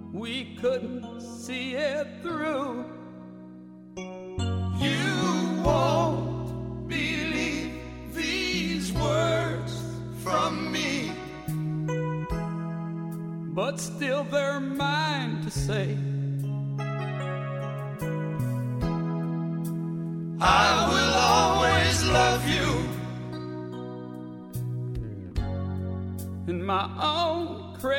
we couldn't see it through. You won't believe these words from me, but still they're mine to say. I will always love you in my own